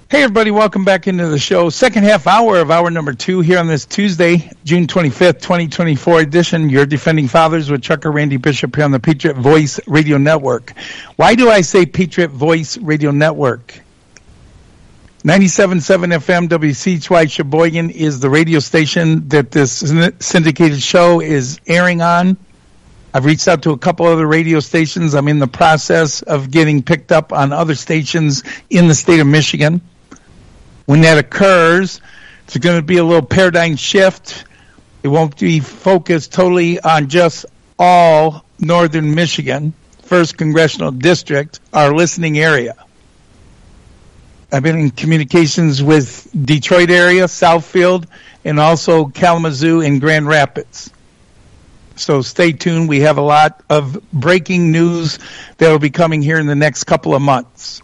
Hey, everybody, welcome back into the show. Second half hour of hour number 2 here on this Tuesday, June 25th, 2024 edition. Your Defending Fathers with Chuck or Randy Bishop here on the Patriot Voice Radio Network. Why do I say Patriot Voice Radio Network? 97.7 FM WCHY Sheboygan is the radio station that this syndicated show is airing on. I've reached out to a couple other radio stations. I'm in the process of getting picked up on other stations in the state of Michigan. When that occurs, it's going to be a little paradigm shift. It won't be focused totally on just all northern Michigan, 1st Congressional District, our listening area. I've been in communications with Detroit area, Southfield, and also Kalamazoo and Grand Rapids. So stay tuned. We have a lot of breaking news that will be coming here in the next couple of months.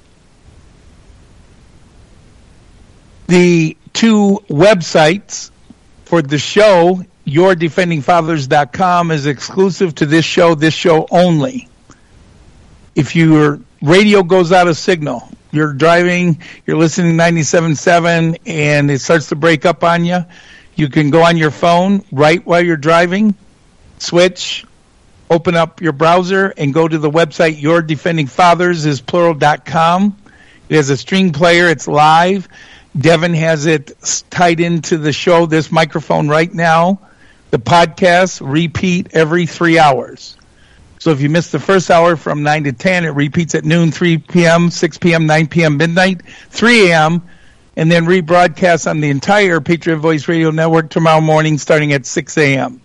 The 2 websites for the show, yourdefendingfathers.com, is exclusive to this show only. If your radio goes out of signal, you're driving, you're listening to 97.7, and it starts to break up on you, you can go on your phone right while you're driving, switch, open up your browser, and go to the website yourdefendingfathers.com. It has a string player. It's live. Devin has it tied into the show, this microphone right now. The podcast repeat every 3 hours. So if you miss the first hour from 9 to 10, it repeats at noon, 3 p.m., 6 p.m., 9 p.m., midnight, 3 a.m., and then rebroadcast on the entire Patriot Voice Radio Network tomorrow morning starting at 6 a.m.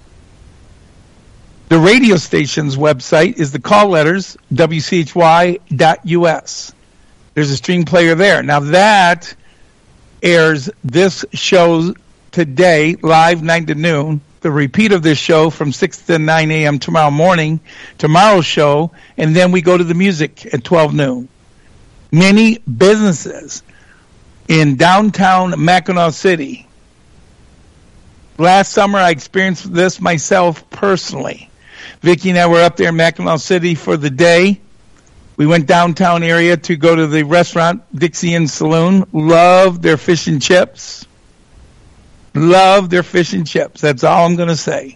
The radio station's website is the call letters, wchy.us. There's a stream player there. Now that airs this show today, live 9 to noon. The repeat of this show from 6 to 9 a.m. tomorrow morning, tomorrow's show, and then we go to the music at 12 noon. Many businesses in downtown Mackinac City. Last summer, I experienced this myself personally. Vicki and I were up there in Mackinac City for the day. We went downtown area to go to the restaurant, Dixie Inn Saloon. Love their fish and chips. Love their fish and chips. That's all I'm going to say.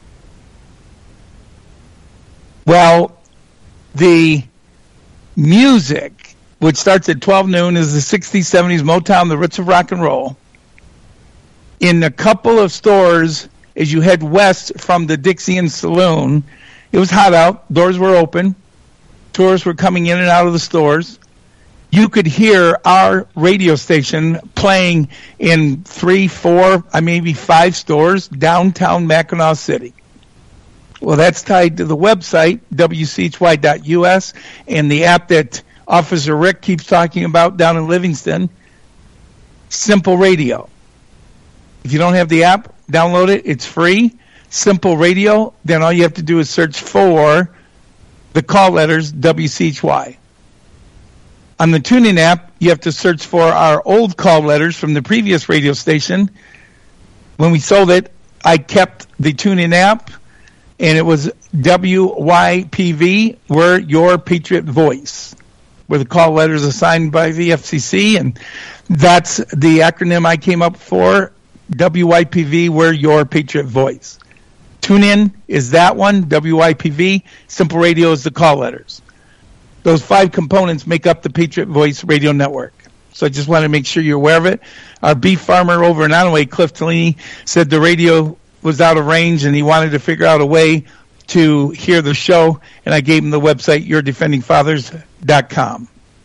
Well, the music, which starts at 12 noon, is the 60s, 70s, Motown, the roots of rock and roll. In a couple of stores, as you head west from the Dixie Inn Saloon, it was hot out. Doors were open. Tourists were coming in and out of the stores. You could hear our radio station playing in 3, 4, maybe 5 stores downtown Mackinac City. Well, that's tied to the website, wchy.us, and the app that Officer Rick keeps talking about down in Livingston, Simple Radio. If you don't have the app, download it. It's free. Simple Radio. Then all you have to do is search for the call letters, WCHY. On the TuneIn app, you have to search for our old call letters from the previous radio station. When we sold it, I kept the TuneIn app, and it was WYPV, we're your Patriot Voice, where the call letters assigned by the FCC, and that's the acronym I came up for, WYPV, we're your Patriot Voice. TuneIn is that one, WYPV. Simple Radio is the call letters. Those 5 components make up the Patriot Voice Radio Network. So I just wanted to make sure you're aware of it. Our beef farmer over in Onaway, Cliff Tellini, said the radio was out of range and he wanted to figure out a way to hear the show, and I gave him the website, yourdefendingfathers.com.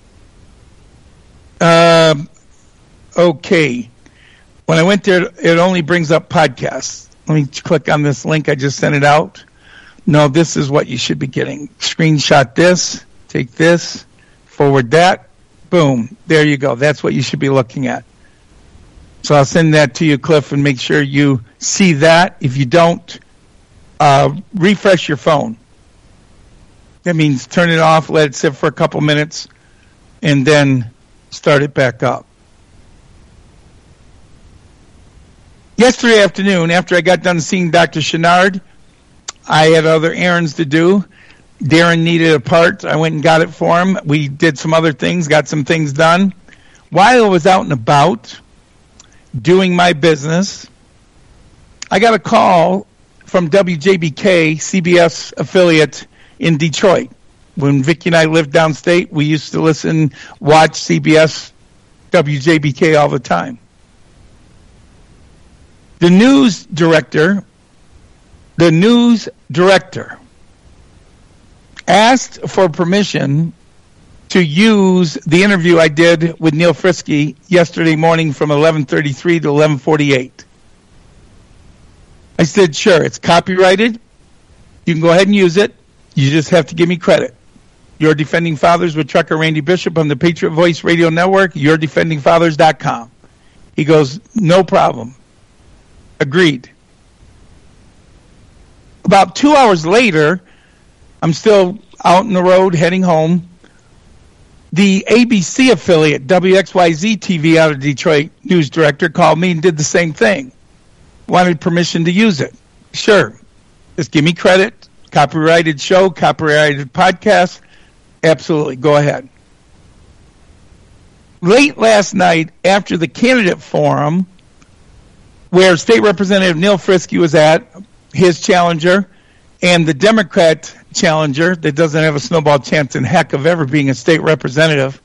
Okay. When I went there, it only brings up podcasts. Let me click on this link. I just sent it out. No, this is what you should be getting. Screenshot this, take this, forward that, boom. There you go. That's what you should be looking at. So I'll send that to you, Cliff, and make sure you see that. If you don't, refresh your phone. That means turn it off, let it sit for a couple minutes, and then start it back up. Yesterday afternoon, after I got done seeing Dr. Chenard, I had other errands to do. Darren needed a part. I went and got it for him. We did some other things, got some things done. While I was out and about doing my business, I got a call from WJBK, CBS affiliate in Detroit. When Vicki and I lived downstate, we used to watch CBS, WJBK all the time. The news director asked for permission to use the interview I did with Neil Frisky yesterday morning from 11:33 to 11:48. I said, sure, it's copyrighted. You can go ahead and use it. You just have to give me credit. Your Defending Fathers with Trucker Randy Bishop on the Patriot Voice Radio Network, yourdefendingfathers.com. He goes, no problem. Agreed. About 2 hours later, I'm still out on the road heading home. The ABC affiliate, WXYZ TV out of Detroit news director, called me and did the same thing. Wanted permission to use it. Sure. Just give me credit. Copyrighted show, copyrighted podcast. Absolutely. Go ahead. Late last night, after the candidate forum, where State Representative Neil Frisky was at, his challenger, and the Democrat challenger that doesn't have a snowball chance in heck of ever being a state representative,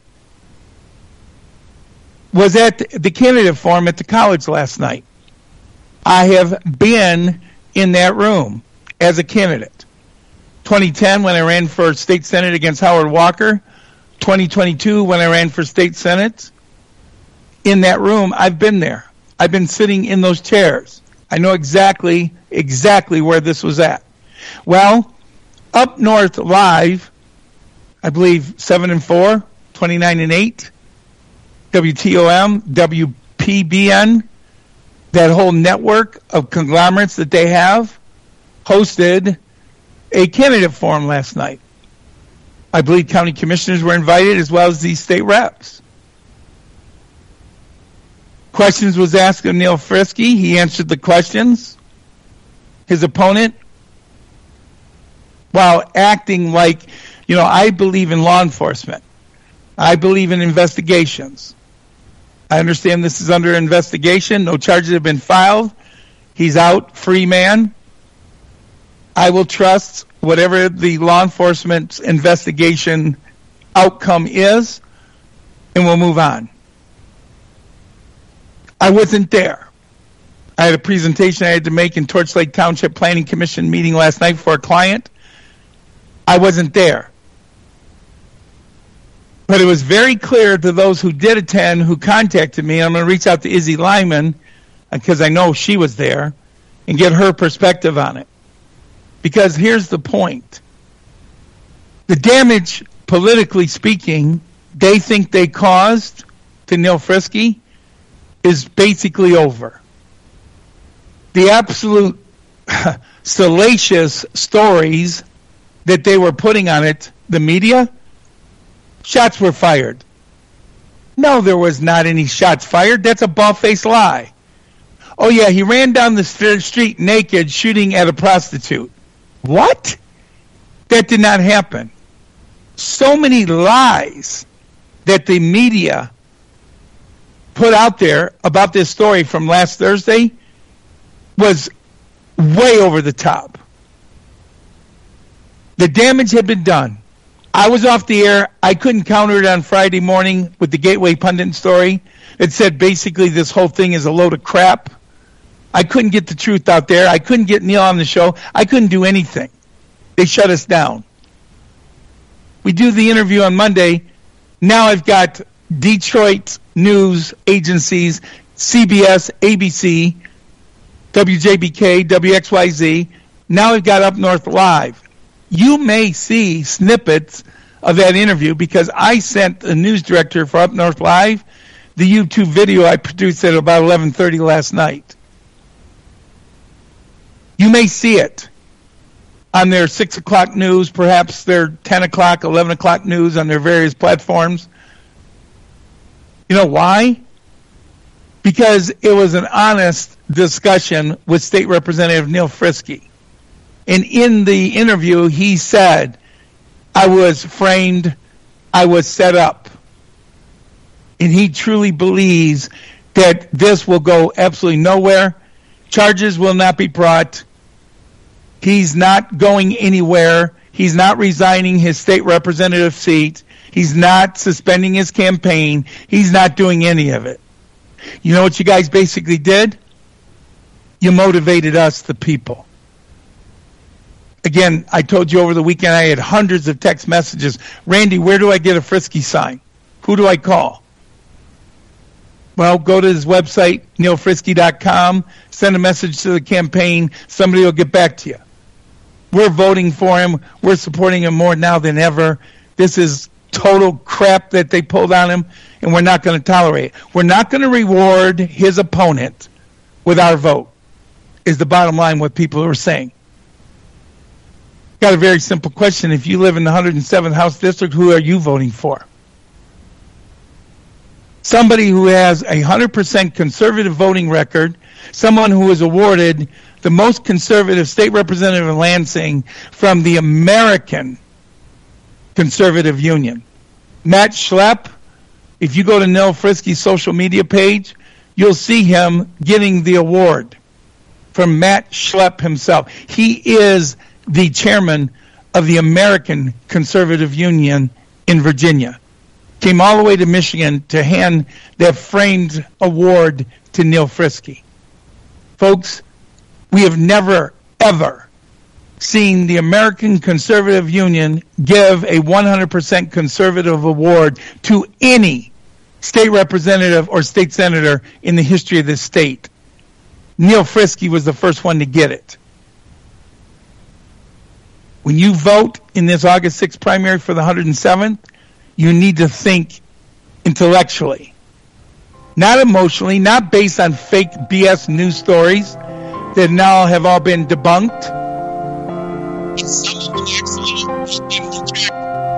was at the candidate forum at the college last night. I have been in that room as a candidate. 2010 when I ran for state senate against Howard Walker, 2022 when I ran for state senate. In that room, I've been there. I've been sitting in those chairs. I know exactly where this was at. Well, Up North Live, I believe 7-4, 29-8, WTOM, WPBN, that whole network of conglomerates that they have, hosted a candidate forum last night. I believe county commissioners were invited as well as these state reps. Questions was asked of Neil Frisky. He answered the questions. His opponent, while acting like, I believe in law enforcement. I believe in investigations. I understand this is under investigation. No charges have been filed. He's out, free man. I will trust whatever the law enforcement investigation outcome is, and we'll move on. I wasn't there. I had a presentation I had to make in Torch Lake Township Planning Commission meeting last night for a client. I wasn't there. But it was very clear to those who did attend, who contacted me. I'm going to reach out to Izzy Lyman, because I know she was there, and get her perspective on it. Because here's the point. The damage, politically speaking, they think they caused to Neil Frisky is basically over. The absolute salacious stories that they were putting on it, the media, shots were fired. No, there was not any shots fired. That's a bald-faced lie. Oh, yeah, he ran down the street naked shooting at a prostitute. What? That did not happen. So many lies that the media put out there about this story from last Thursday was way over the top. The damage had been done. I was off the air. I couldn't counter it on Friday morning with the Gateway Pundit story. It said basically this whole thing is a load of crap. I couldn't get the truth out there. I couldn't get Neil on the show. I couldn't do anything. They shut us down. We do the interview on Monday. Now I've got Detroit news agencies, CBS, ABC, WJBK, WXYZ. Now I've got Up North Live. You may see snippets of that interview because I sent the news director for Up North Live the YouTube video I produced at about 11:30 last night. You may see it on their 6 o'clock news, perhaps their 10 o'clock, 11 o'clock news on their various platforms. You know why? Because it was an honest discussion with State Representative Neil Frisky. And in the interview, he said, I was framed, I was set up. and he truly believes that this will go absolutely nowhere. Charges will not be brought. He's not going anywhere. He's not resigning his state representative seat. He's not suspending his campaign. He's not doing any of it. You know what you guys basically did? You motivated us, the people. Again, I told you over the weekend I had hundreds of text messages. Randy, where do I get a Frisky sign? Who do I call? Well, go to his website, neilfrisky.com, send a message to the campaign. Somebody will get back to you. We're voting for him. We're supporting him more now than ever. This is total crap that they pulled on him, and we're not going to tolerate it. We're not going to reward his opponent with our vote, is the bottom line what people are saying. Got a very simple question. If you live in the 107th House District, who are you voting for? Somebody who has a 100% conservative voting record, someone who was awarded the most conservative state representative in Lansing from the American Conservative Union. Matt Schlepp, if you go to Neil Frisky's social media page, you'll see him getting the award from Matt Schlepp himself. He is the chairman of the American Conservative Union in Virginia. Came all the way to Michigan to hand that framed award to Neil Frisky. Folks, we have never, ever seen the American Conservative Union give a 100% conservative award to any state representative or state senator in the history of this state. Neil Frisky was the first one to get it. When you vote in this August 6th primary for the 107th, you need to think intellectually, not emotionally, not based on fake BS news stories that now have all been debunked. Some of them actually have been rejected.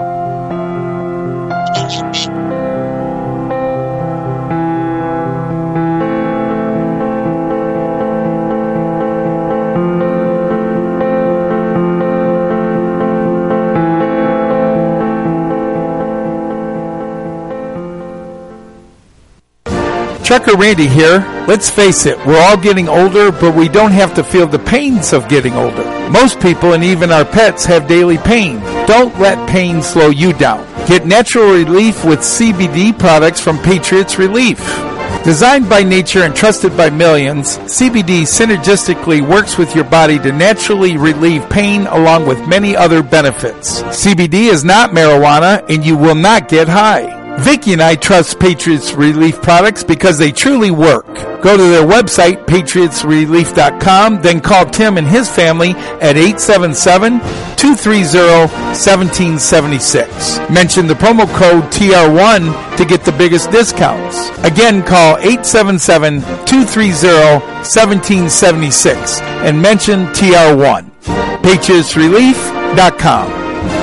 Trucker Randy here. Let's face it, we're all getting older, but we don't have to feel the pains of getting older. Most people and even our pets have daily pain. Don't let pain slow you down. Get natural relief with CBD products from Patriots Relief. Designed by nature and trusted by millions, CBD synergistically works with your body to naturally relieve pain along with many other benefits. CBD is not marijuana and you will not get high. Vicki and I trust Patriots Relief products because they truly work. Go to their website, patriotsrelief.com, then call Tim and his family at 877-230-1776. Mention the promo code TR1 to get the biggest discounts. Again, call 877-230-1776 and mention TR1. patriotsrelief.com.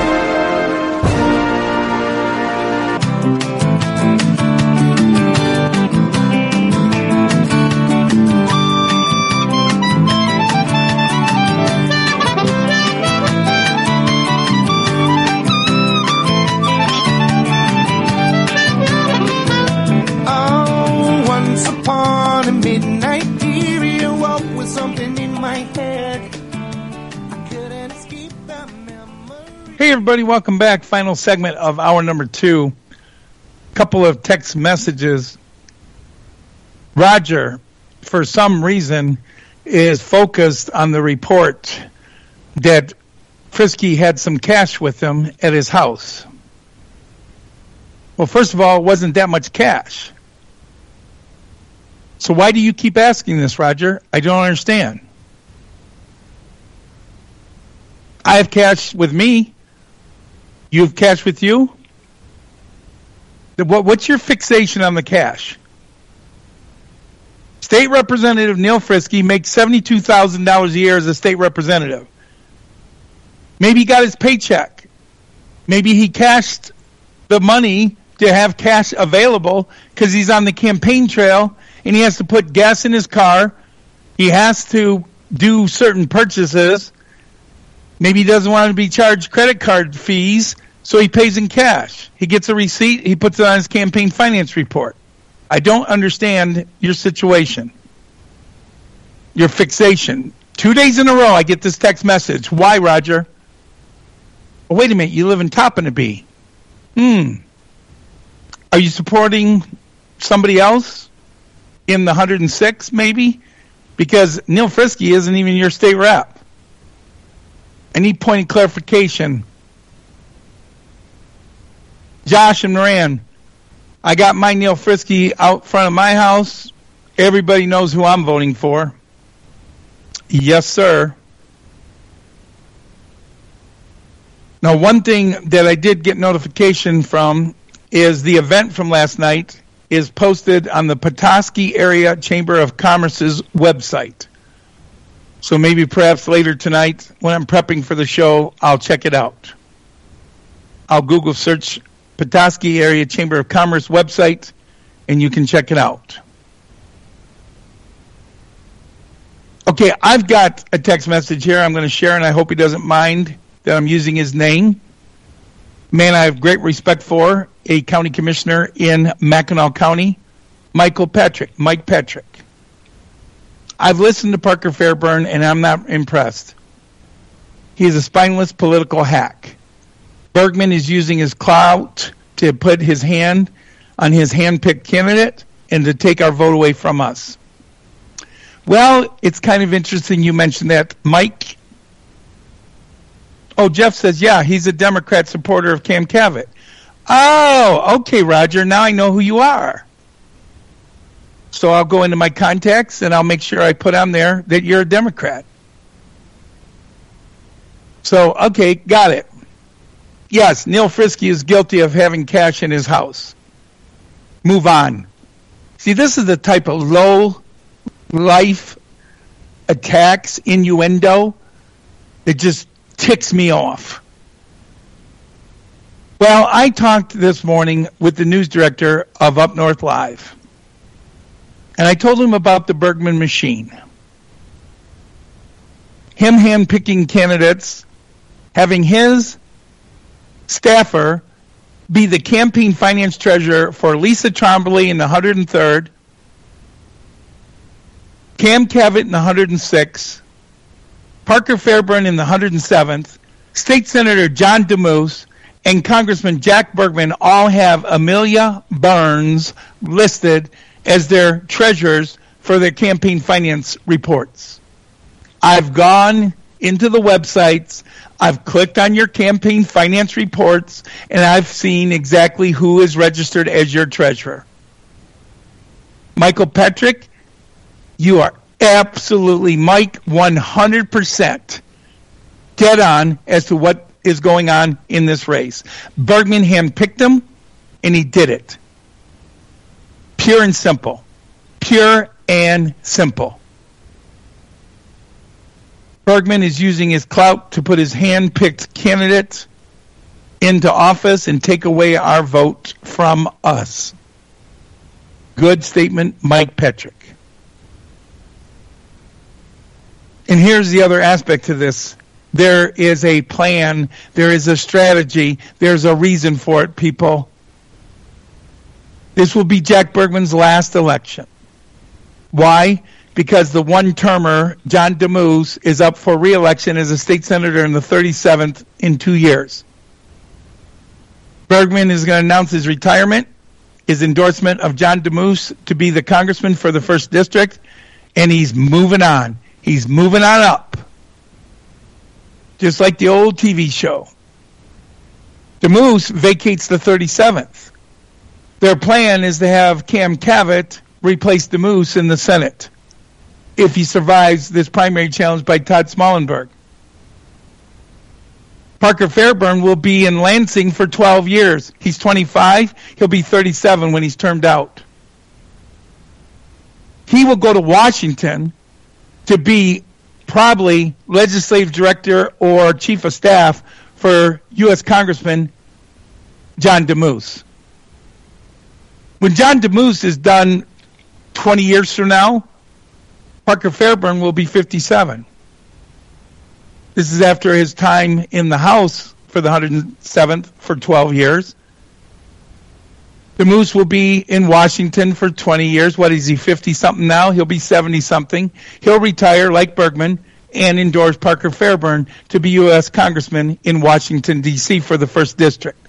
Hey everybody, welcome back. Final segment of hour number 2. Couple of text messages. Roger, for some reason, is focused on the report that Frisky had some cash with him at his house. Well, first of all, it wasn't that much cash. So why do you keep asking this, Roger? I don't understand. I have cash with me. You have cash with you? What's your fixation on the cash? State Representative Neil Frisky makes $72,000 a year as a state representative. Maybe he got his paycheck. Maybe he cashed the money to have cash available because he's on the campaign trail and he has to put gas in his car. He has to do certain purchases. Maybe he doesn't want to be charged credit card fees, So he pays in cash. He gets a receipt. He puts it on his campaign finance report. I don't understand your situation, your fixation. 2 days in a row, I get this text message. Why, Roger? Oh, wait a minute. You live in Toppinabee. Are you supporting somebody else in the 106, maybe? Because Neil Frisky isn't even your state rep. I need pointed clarification. Josh and Moran, I got my Neil Frisky out front of my house. Everybody knows who I'm voting for. Yes, sir. Now, one thing that I did get notification from is the event from last night is posted on the Petoskey Area Chamber of Commerce's website. So maybe perhaps later tonight when I'm prepping for the show, I'll check it out. I'll Google search Petoskey Area Chamber of Commerce website, and you can check it out. Okay, I've got a text message here I'm going to share, and I hope he doesn't mind that I'm using his name. Man, I have great respect for a county commissioner in Mackinac County, Mike Petrick. I've listened to Parker Fairburn, and I'm not impressed. He is a spineless political hack. Bergman is using his clout to put his hand on his hand-picked candidate and to take our vote away from us. Well, it's kind of interesting you mentioned that, Mike. Oh, Jeff says, yeah, he's a Democrat supporter of Cam Cavett. Oh, okay, Roger, now I know who you are. So I'll go into my contacts and I'll make sure I put on there that you're a Democrat. So, okay, got it. Yes, Neil Frisky is guilty of having cash in his house. Move on. See, this is the type of low-life attacks, innuendo, that just ticks me off. Well, I talked this morning with the news director of Up North Live, and I told him about the Bergman machine. Him hand-picking candidates, having his staffer be the campaign finance treasurer for Lisa Trombley in the 103rd, Cam Cavett in the 106th, Parker Fairburn in the 107th, State Senator John DeMoose, and Congressman Jack Bergman all have Amelia Burns listed as their treasurers for their campaign finance reports. I've gone into the websites, I've clicked on your campaign finance reports, and I've seen exactly who is registered as your treasurer. Michael Petrick, you are absolutely, Mike, 100% dead on as to what is going on in this race. Bergman handpicked him, and he did it. Pure and simple. Pure and simple. Bergman is using his clout to put his hand-picked candidate into office and take away our vote from us. Good statement, Mike Petrick. And here's the other aspect to this. There is a plan. There is a strategy. There's a reason for it, people. This will be Jack Bergman's last election. Why? Because the one-termer, John DeMoose, is up for re-election as a state senator in the 37th in 2 years. Bergman is going to announce his retirement, his endorsement of John DeMoose to be the congressman for the 1st District, and he's moving on. He's moving on up. Just like the old TV show. DeMoose vacates the 37th. Their plan is to have Cam Cavett replace DeMoose in the Senate if he survives this primary challenge by Todd Smallenberg. Parker Fairburn will be in Lansing for 12 years. He's 25. He'll be 37 when he's termed out. He will go to Washington to be probably legislative director or chief of staff for U.S. Congressman John DeMoose. When John DeMoose is done 20 years from now, Parker Fairburn will be 57. This is after his time in the House for the 107th for 12 years. The Moose will be in Washington for 20 years. What is he, 50-something now? He'll be 70-something. He'll retire like Bergman and endorse Parker Fairburn to be U.S. Congressman in Washington, D.C. for the 1st District.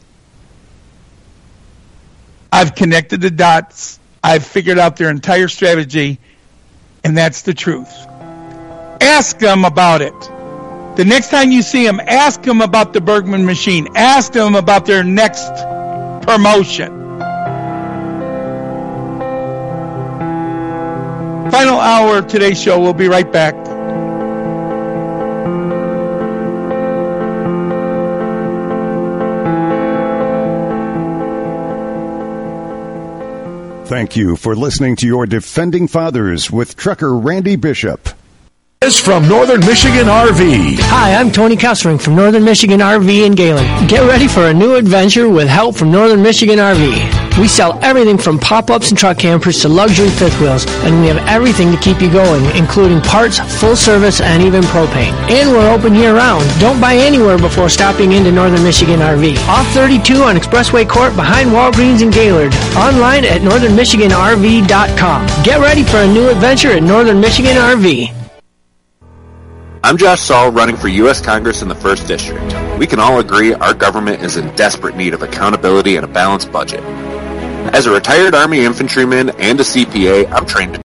I've connected the dots. I've figured out their entire strategy, and that's the truth. Ask them about it. The next time you see them, ask them about the Bergman machine. Ask them about their next promotion. Final hour of today's show. We'll be right back. Thank you for listening to your Defending Fathers with trucker Randy Bishop. Is from Northern Michigan RV. Hi, I'm Tony Kessering from Northern Michigan RV in Galen. Get ready for a new adventure with help from Northern Michigan RV. We sell everything from pop-ups and truck campers to luxury fifth wheels, and we have everything to keep you going, including parts, full service, and even propane. And we're open year-round. Don't buy anywhere before stopping into Northern Michigan RV. Off 32 on Expressway Court behind Walgreens in Gaylord. Online at northernmichiganrv.com. Get ready for a new adventure at Northern Michigan RV. I'm Josh Saul, running for U.S. Congress in the 1st District. We can all agree our government is in desperate need of accountability and a balanced budget. As a retired Army infantryman and a CPA, I'm trained to